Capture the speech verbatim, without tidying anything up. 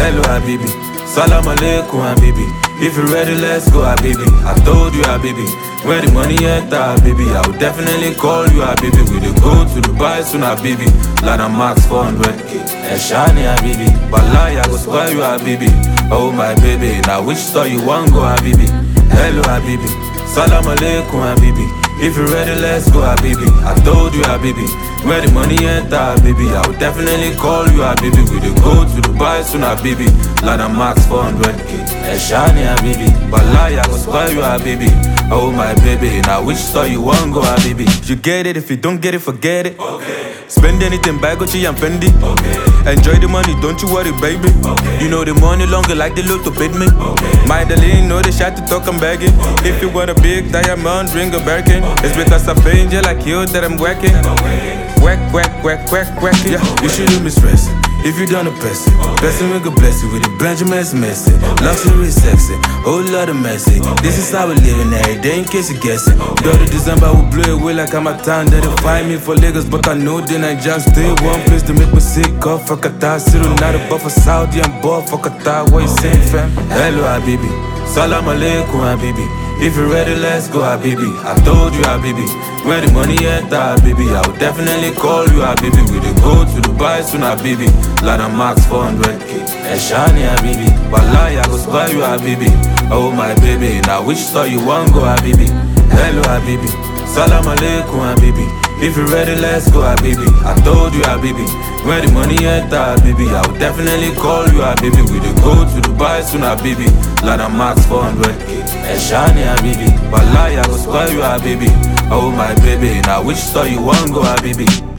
Hello, Habibi. Salam alaikum, Habibi. If you're ready, let's go, Habibi. I told you, Habibi. When the money enter, Habibi, I will definitely call you, Habibi. We dey go to Dubai soon, Habibi. Lana Max four hundred K. Eshani, Habibi. Balai, I go spoil you, Habibi. Oh, my baby. Now which store you want go, Habibi? Hello, Habibi. Salam alaikum, Habibi. If you're ready, let's go, Habibi. I told you, Habibi. When the money enter, Habibi, I will definitely call you, Habibi. We dey go to Dubai soon, Habibi. Lana Max four hundred K. Eshani, Habibi. Balai, I go spoil you, Habibi. Oh, my baby. Now which store you want go, Habibi? You get it, if you don't get it, forget it. Okay. Spend anything by Gucci and Fendi. Okay. Enjoy the money, don't you worry, baby. Okay. You know the money longer like the look to bid me. Okay. My darling, know the shot to talk, I'm begging. Okay. If you want a big diamond, ring a Birkin. Okay. It's because I'm paying you like you that I'm working. Okay. Whack, whack, whack, whack, whack it. Yeah, you shouldn't be stressing. If you done a person, blessing we could bless you with the Benjamin's messy. Luxury sexy, whole lot of messy. This is how we living every day in case you're guessing. Dirty December will blow away like I'm a town. They don't find me for Lagos, but I know then I just stay one place to make me sick off. Fuck a tie, Cyril, not a buffer Saudi, I'm bored. Fuck a tie, what you saying, fam? Hello, Habibi. Salam alaikum, Habibi. If you're ready, let's go, Habibi. I told you, Habibi. When the money enter, Habibi, I will definitely call you, Habibi. We dey go to Dubai soon, Habibi. Lana Max four hundred K. Eshani, Habibi. Balai, I go spoil you, Habibi. Oh, my baby. Now which store you want go, Habibi? Hello, Habibi. Salam alaikum, Habibi. If you're ready, let's go, Habibi. I told you, Habibi. When the money enter, Habibi, I will definitely call you, Habibi. We dey go to Dubai soon, Habibi. Lana Max four hundred K. Eshani, Habibi. Balai, I go spoil you, Habibi. Oh, my baby. Now which store you want go, Habibi?